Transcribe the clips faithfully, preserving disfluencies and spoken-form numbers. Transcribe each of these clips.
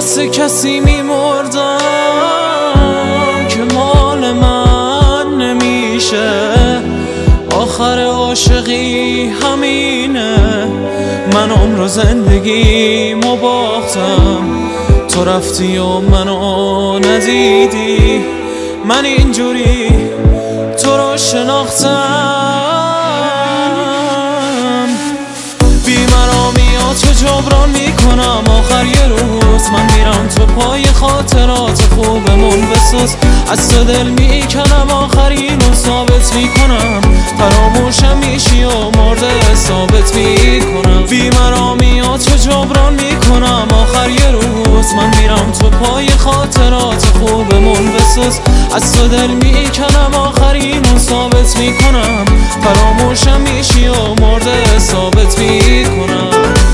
واسه کسی میمردم که مال من نمیشه. آخر عاشقی همینه، من عمر و زندگیمو باختم. تو رفتی و منو ندیدی، من اینجوری تو رو شناختم. بی‌مرامیاتو جبران میکنم، آخر یه روز من میرم تو پای خاطرات خوبمون بسوز. از تو دل میکنم، آخرینو ثابت میکنم. فراموشم میشی و مرده ثابت میکنم. بی‌مرامیاتو جبران میکنم، آخر یه روز من میرم تو پای خاطرات خوبمون بسوز. از تو دل میکنم، آخرینو ثابت میکنم. فراموشم میشی و مرده ثابت میکنم.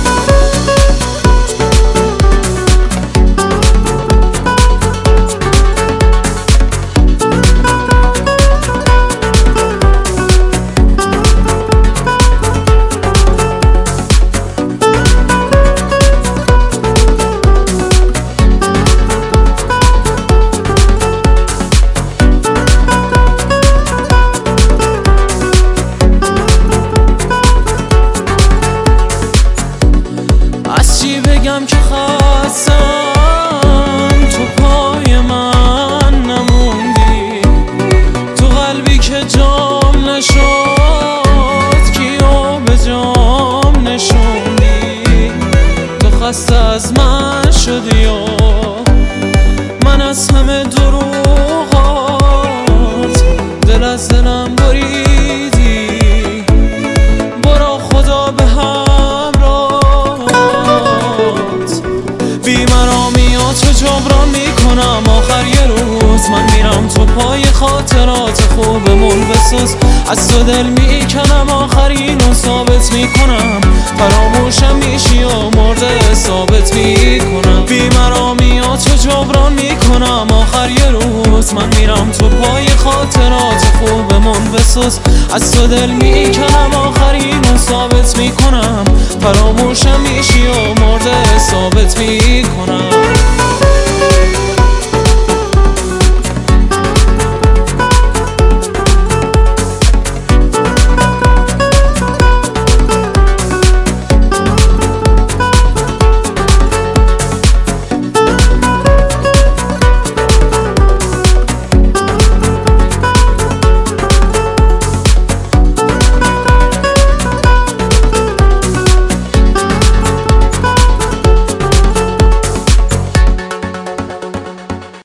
بگم که خواستم تو پای من نموندی، تو قلبی که جام نشد کیو به جام نشوندی. تو خسته از من شدی و من از همه دروغات دل از دلم بریدی. برو خدا به بی‌مرامیاتو جبران میکنم، آخر یه روز من میرم تو پای خاطرات خوبمون بسوز. از تو دل میکنم، آخرینو ثابت میکنم. فراموشم میشی و مرده ثابت میکنم. بی‌مرامیاتو جبران میکنم، آخر یه روز من میرم تو پای خاطرات خوبمون بسوز. از تو دل میکنم، آخرینو ثابت میکنم. فراموشم میشی و مرده ثابت میکنم.